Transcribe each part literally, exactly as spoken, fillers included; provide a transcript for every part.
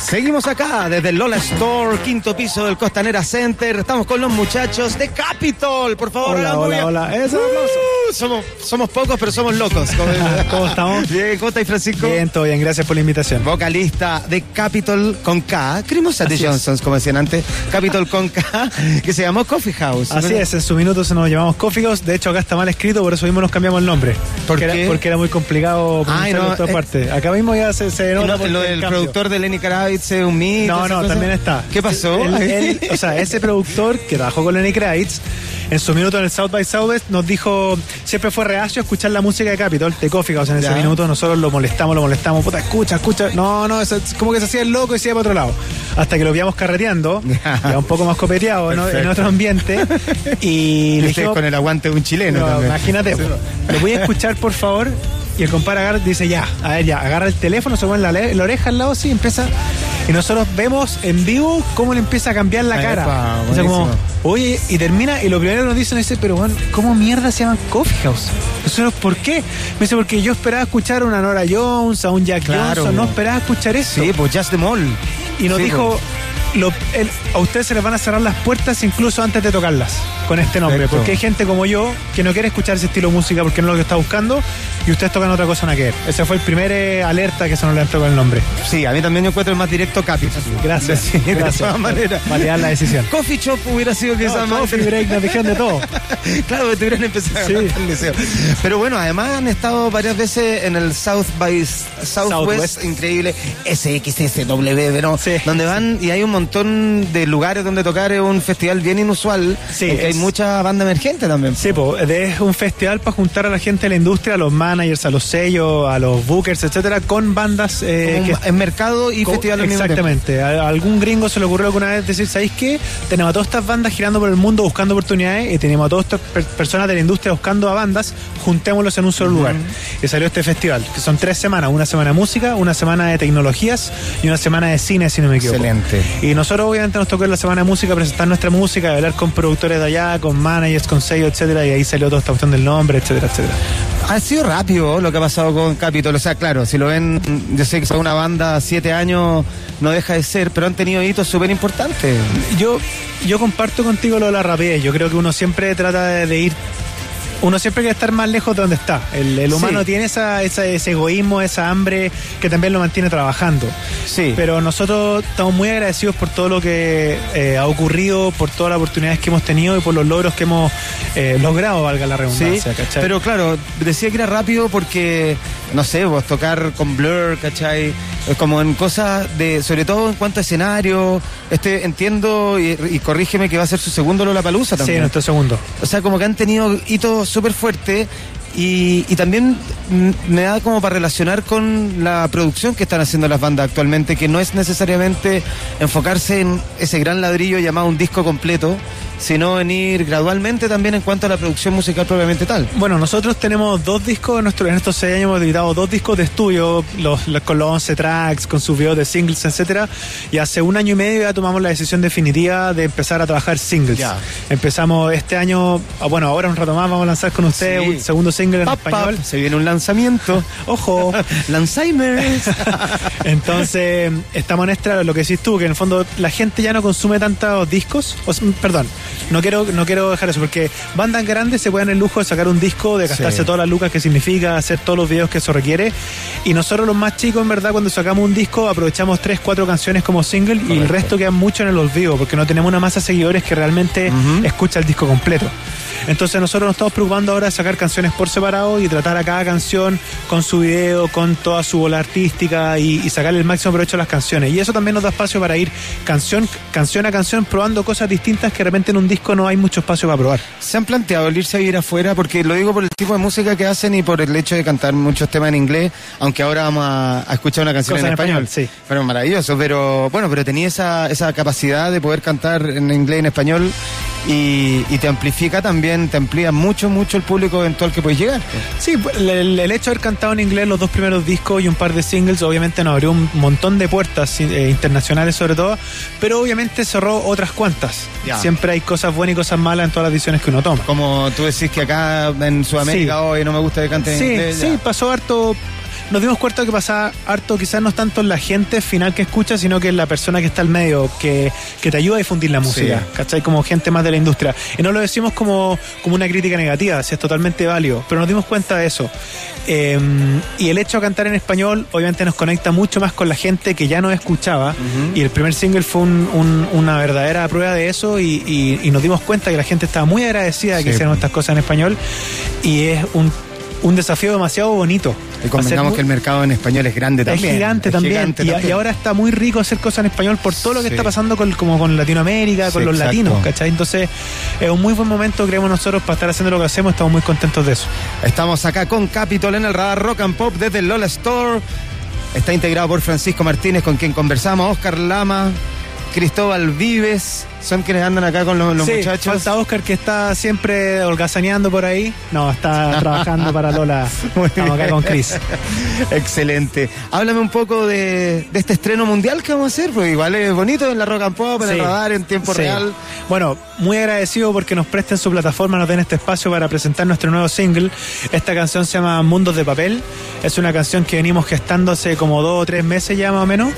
Seguimos acá desde el Lola Store, quinto piso del Costanera Center. Estamos con los muchachos de Capitol. Por favor, hola, hola, hola. Eso, uh, somos, somos pocos, pero somos locos. ¿Cómo estamos? Bien, ¿cómo estáis, Francisco? Bien, todo bien, gracias por la invitación. Vocalista de Capitol con K, Cremosa de Johnsons, como decían antes. Capitol con K, que se llamó Coffee House. Así ¿no? es, en su minuto se nos llamamos Coffee House. De hecho, acá está mal escrito, por eso mismo nos cambiamos el nombre. ¿Por porque qué? Era, porque era muy complicado pronunciarlo no, en todas eh, partes. Acá mismo ya se, se nota. No, lo del productor de Lenny Kravitz es un mito. No, no, también está. ¿Qué pasó? El, el, o sea, ese productor que trabajó con Lenny Kravitz, en su minuto en el South by Southwest, nos dijo, siempre fue reacio a escuchar la música de Capitol, de Coffee House. En ese ya. minuto nosotros lo molestamos, lo molestamos, puta, escucha, escucha. No, no, es como que se hacía el loco y se iba para otro lado. Hasta que lo veíamos carreteando, ya un poco más copeteado, ¿no? En otro ambiente. Y le dijimos, con el aguante de un chileno. No, también. Imagínate, lo voy a escuchar, por favor. Y el compadre agarra, dice ya, a ver ya, agarra el teléfono, se pone la, la oreja al lado así y empieza. Y nosotros vemos en vivo cómo le empieza a cambiar la Ay, cara. Epa, o sea, como, oye, y termina, y lo primero que nos dicen es, pero bueno, ¿cómo mierda se llaman Coffee House? Nosotros, ¿por qué? Me dice, porque yo esperaba escuchar una Nora Jones, a un Jack claro. Johnson, no esperaba escuchar eso. Sí, pues Just the Mall. Y nos sí, dijo, pues. Lo, el, a ustedes se les van a cerrar las puertas incluso antes de tocarlas con este nombre, Perfecto. Porque hay gente como yo que no quiere escuchar ese estilo de música porque no es lo que está buscando y ustedes tocan otra cosa nada que ver. Ese fue el primer eh, alerta que se nos le entró con el nombre. Sí, a mí también yo encuentro el más directo Capitol. Gracias, sí, gracias. De todas maneras. Validar la decisión. Coffee Shop hubiera sido quizás no, más. Coffee Break, nos dijeron de todo. Claro, que tuvieran empezado sí. a cantar el liceo. Pero bueno, además han estado varias veces en el South by Southwest, Southwest. Increíble, S X S W, ¿no? Sí. Donde van y hay un montón de lugares donde tocar. Es un festival bien inusual, sí, es... hay mucha banda emergente también. Sí, pues es un festival para juntar a la gente de la industria, a los managers, a los sellos, a los bookers, etcétera, con bandas eh, que... en mercado y con... festival. Exactamente. A algún gringo se le ocurrió alguna vez decir, ¿sabéis qué? Tenemos a todas estas bandas girando por el mundo buscando oportunidades y tenemos a todas estas per personas de la industria buscando a bandas, juntémoslos en un solo uh-huh. lugar. Y salió este festival, que son tres semanas, una semana de música, una semana de tecnologías y una semana de cine, si no me equivoco. Excelente. Y nosotros obviamente nos tocó en la semana de música presentar nuestra música, hablar con productores de allá, con managers, con sellos, etcétera, y ahí salió toda esta cuestión del nombre, etcétera, etcétera. Ha sido rápido lo que ha pasado con Capitol, o sea, claro, si lo ven, yo sé que son una banda siete años, no deja de ser, pero han tenido hitos súper importantes. Yo, yo comparto contigo lo de la rapidez, yo creo que uno siempre trata de, de ir uno siempre quiere estar más lejos de donde está. El, el humano sí. tiene esa, esa, ese egoísmo, esa hambre que también lo mantiene trabajando. Sí. Pero nosotros estamos muy agradecidos por todo lo que eh, ha ocurrido, por todas las oportunidades que hemos tenido y por los logros que hemos eh, logrado, valga la redundancia, sí. ¿cachai? Pero claro, decía que era rápido porque, no sé, vos tocar con Blur, ¿cachai? Como en cosas de, sobre todo en cuanto a escenario, este, entiendo y, y corrígeme que va a ser su segundo Lollapalooza también. Sí, nuestro segundo. O sea, como que han tenido hitos súper fuerte y, y también me da como para relacionar con la producción que están haciendo las bandas actualmente, que no es necesariamente enfocarse en ese gran ladrillo llamado un disco completo, sino en ir gradualmente también en cuanto a la producción musical propiamente tal. Bueno, nosotros tenemos dos discos, en, nuestro, en estos seis años hemos editado dos discos de estudio, los, los, con los once tracks, con sus videos de singles, etcétera, y hace un año y medio ya tomamos la decisión definitiva de empezar a trabajar singles. Ya. Empezamos este año, bueno, ahora un rato más vamos a lanzar con ustedes sí. un segundo single en pap, español. Pap, se viene un lanzamiento. ¡Ojo! ¡Lanzheimer! Entonces, estamos en esta, lo que decís tú, que en el fondo la gente ya no consume tantos discos, o, perdón, No quiero, no quiero dejar eso, porque bandas grandes se pueden el lujo de sacar un disco, de gastarse sí. todas las lucas que significa, hacer todos los videos que eso requiere. Y nosotros los más chicos, en verdad, cuando sacamos un disco, aprovechamos tres, cuatro canciones como single. Correcto. Y el resto queda mucho en el olvido, porque no tenemos una masa de seguidores que realmente uh-huh. escucha el disco completo. Entonces nosotros nos estamos preocupando ahora de sacar canciones por separado y tratar a cada canción con su video, con toda su bola artística y, y sacarle el máximo provecho a las canciones. Y eso también nos da espacio para ir canción, canción a canción probando cosas distintas que de repente en un disco no hay mucho espacio para probar. ¿Se han planteado el irse a vivir afuera? Porque lo digo por el tipo de música que hacen y por el hecho de cantar muchos temas en inglés, aunque ahora vamos a, a escuchar una canción en, en español. español. Sí. Pero maravilloso, pero bueno, pero tenía esa, esa capacidad de poder cantar en inglés y en español y, y te amplifica también, te amplía mucho, mucho el público eventual que puedes llegar. Sí, el, el hecho de haber cantado en inglés los dos primeros discos y un par de singles obviamente nos abrió un montón de puertas eh, internacionales sobre todo, pero obviamente cerró otras cuantas. Ya. Siempre hay cosas buenas y cosas malas en todas las decisiones que uno toma. Como tú decís que acá en Sudamérica sí. hoy no me gusta que canten sí, en inglés. Sí, ya. pasó harto. nos dimos cuenta que pasaba harto, quizás no es tanto en la gente final que escucha, sino que en la persona que está al medio, que, que te ayuda a difundir la música, sí. ¿Cachai? Como gente más de la industria. Y no lo decimos como, como una crítica negativa, si es totalmente válido, pero nos dimos cuenta de eso. Eh, y el hecho de cantar en español, obviamente nos conecta mucho más con la gente que ya nos escuchaba, uh-huh. Y el primer single fue un, un, una verdadera prueba de eso, y, y, y nos dimos cuenta que la gente estaba muy agradecida de que sí. hicieran estas cosas en español, y es un un desafío demasiado bonito. Y convengamos muy... que el mercado en español es grande también. Es gigante es también. Gigante y, también. Y ahora está muy rico hacer cosas en español por todo lo que sí. está pasando con, como con Latinoamérica, con sí, los exacto. latinos, ¿cachai? Entonces es un muy buen momento, creemos nosotros, para estar haciendo lo que hacemos. Estamos muy contentos de eso. Estamos acá con Capitol en el Radar Rock and Pop desde el Lola Store. Está integrado por Francisco Martínez, con quien conversamos, Oscar Lama, Cristóbal Vives, son quienes andan acá con los, los sí, muchachos. Falta Oscar, que está siempre holgazaneando por ahí. No, está trabajando para Lola. Estamos acá con Chris. Excelente. Háblame un poco de, de este estreno mundial que vamos a hacer, porque igual es bonito en la Rock and Pop, en sí. el Radar, en tiempo sí. real. Bueno, muy agradecido porque nos presten su plataforma, nos den este espacio para presentar nuestro nuevo single. Esta canción se llama Mundos de Papel. Es una canción que venimos gestando hace como dos o tres meses ya más o menos.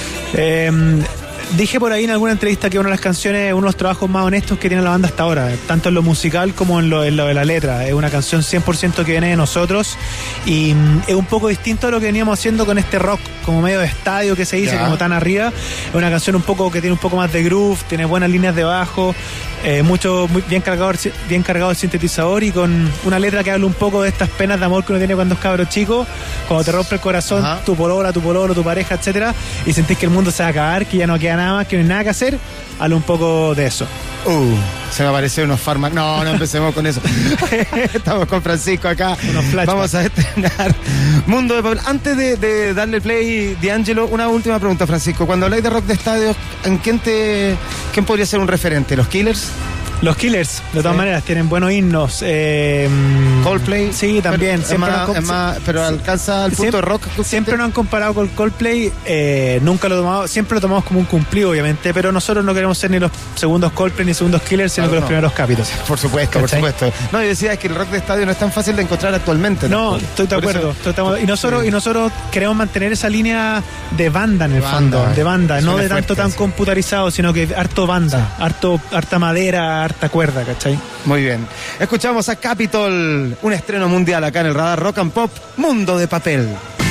Eh, Dije por ahí en alguna entrevista que una de las canciones, uno de los trabajos más honestos que tiene la banda hasta ahora, tanto en lo musical como en lo, en lo de la letra. Es una canción cien por ciento que viene de nosotros, y mm, es un poco distinto a lo que veníamos haciendo con este rock como medio de estadio que se dice, yeah. como tan arriba. Es una canción un poco que tiene un poco más de groove, tiene buenas líneas de bajo, eh, mucho muy bien cargado, bien cargado el sintetizador, y con una letra que habla un poco de estas penas de amor que uno tiene cuando es cabro chico, cuando te rompe el corazón, uh-huh. tu polola, tu pololo, tu pareja, etcétera, y sentís que el mundo se va a acabar, que ya no queda nada más, que no hay nada que hacer. Habla un poco de eso. Uh, se me aparecieron unos fármacos. No, no empecemos con eso. Estamos con Francisco acá. Vamos a estrenar Mundo de Papel. Antes de, de darle play, D'Angelo, una última pregunta, Francisco. Cuando habláis de rock de estadios, ¿en quién te, quién podría ser un referente? ¿Los Killers? Los Killers, de todas sí. maneras, tienen buenos himnos. Eh, Coldplay. Sí, también. Pero, siempre más, nos, más, pero alcanza al punto siempre, de rock. Siempre nos han comparado con Coldplay. Eh, nunca lo tomamos, siempre lo tomamos como un cumplido, obviamente, pero nosotros no queremos ser ni los segundos Coldplay ni segundos Killers, sino claro, que los no. primeros Capitol. Por supuesto, ¿cachai? Por supuesto. No, yo decía es que el rock de estadio no es tan fácil de encontrar actualmente. No, ¿no? Estoy de acuerdo. Estoy, y, nosotros, sí. y nosotros queremos mantener esa línea de banda en el banda, fondo, de banda, no de tanto fuerte, tan sí. computarizado, sino que harto banda, sí. harto, harta madera, harta cuerda, ¿cachai? Muy bien. Escuchamos a Capitol, un estreno mundial acá en el Radar Rock and Pop, Mundo de Papel.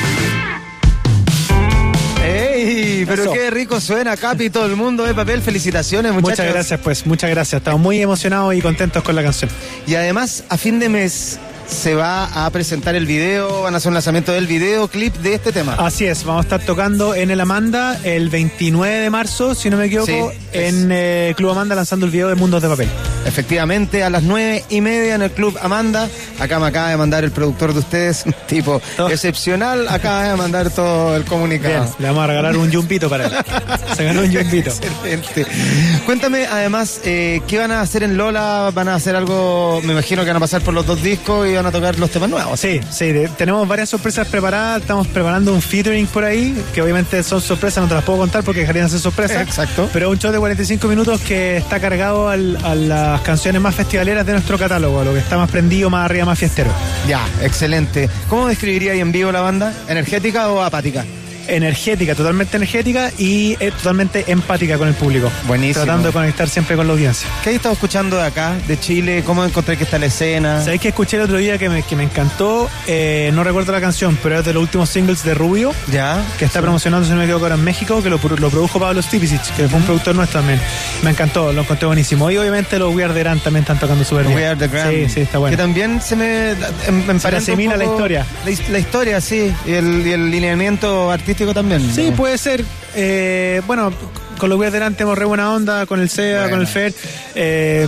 ¡Ey! Pero Eso. Qué rico suena Capitol, Mundo de Papel. Felicitaciones, muchachos. Muchas gracias, pues. Muchas gracias. Estamos muy emocionados y contentos con la canción. Y además, a fin de mes se va a presentar el video, van a hacer un lanzamiento del videoclip de este tema. Así es, vamos a estar tocando en el Amanda el veintinueve de marzo, si no me equivoco, sí, en eh, Club Amanda, lanzando el video de Mundos de Papel. Efectivamente, a las nueve y media en el Club Amanda. Acá me acaba de mandar el productor de ustedes, un tipo todo excepcional, acaba de mandar todo el comunicado. Bien, le vamos a regalar un yumbito para él. Se ganó un yumbito. Excelente. Cuéntame, además, eh, ¿qué van a hacer en Lola? ¿Van a hacer algo? Me imagino que van a pasar por los dos discos y van a tocar los temas nuevos. Sí, sí, de, tenemos varias sorpresas preparadas. Estamos preparando un featuring por ahí, que obviamente son sorpresas, no te las puedo contar porque dejarían de ser sorpresas. Exacto. Pero un show de cuarenta y cinco minutos que está cargado al, a las canciones más festivaleras de nuestro catálogo, a lo que está más prendido, más arriba, más fiestero. Ya, excelente. ¿Cómo describiría ahí en vivo la banda? ¿Energética o apática? Energética, totalmente energética y eh, totalmente empática con el público. Buenísimo. Tratando de conectar siempre con la audiencia. ¿Qué has estado escuchando de acá, de Chile? ¿Cómo encontré que está la escena? ¿Sabéis que escuché el otro día que me, que me encantó? Eh, no recuerdo la canción, pero es de los últimos singles de Rubio. Ya. Que está sí. promocionando, si no me equivoco, ahora en México, que lo, lo produjo Pablo Stipicic, que fue un productor nuestro también. Me encantó, lo encontré buenísimo. Y obviamente los We Are The Grand también están tocando súper bien. We Are The Grand. Sí, sí, está bueno. Que también se me, me, me se asimila la historia. La, la historia, sí. Y el, y el lineamiento artístico también. Sí, ¿no? Puede ser. Eh, bueno, con los We Are The Grand tenemos re buena onda, con el S E A, bueno. con el F E R. Eh,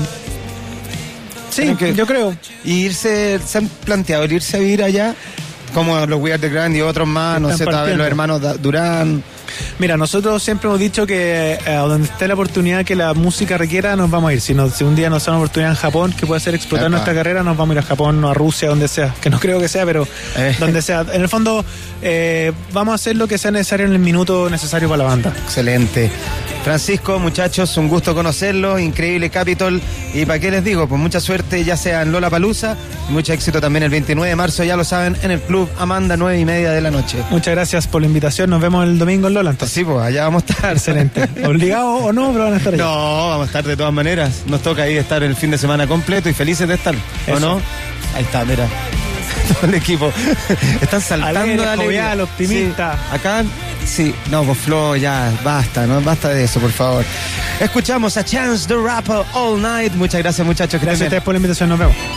sí, que, yo creo. Y irse, ¿se han planteado el irse a vivir allá? Como los We Are The Grand y otros más, no sé, tal vez los hermanos Durán. Mira, nosotros siempre hemos dicho que eh, a donde esté la oportunidad que la música requiera, nos vamos a ir. Si, no, si un día nos da una oportunidad en Japón que puede ser explotar Epa. nuestra carrera, nos vamos a ir a Japón o a Rusia, donde sea. Que no creo que sea, pero eh. donde sea. En el fondo, eh, vamos a hacer lo que sea necesario en el minuto necesario para la banda. Excelente. Francisco, muchachos, un gusto conocerlos, increíble Capitol, y para qué les digo, pues mucha suerte ya sea en Lollapalooza, y mucho éxito también el veintinueve de marzo, ya lo saben, en el Club Amanda, nueve y media de la noche. Muchas gracias por la invitación, nos vemos el domingo en Lola entonces. Sí, pues allá vamos a estar. Excelente. ¿Obligado o no, pero van a estar ahí? No, vamos a estar de todas maneras, nos toca ahí estar el fin de semana completo y felices de estar, ¿o Eso. no? Ahí está, mira. Todo el equipo. Están saltando Alegre, de alegría. jovial, optimista. Sí, acá, sí. No, pues Flo, ya, basta, ¿no? Basta de eso, por favor. Escuchamos a Chance the Rapper All Night. Muchas gracias, muchachos. Que Gracias a estén bien. ustedes por la invitación, nos vemos.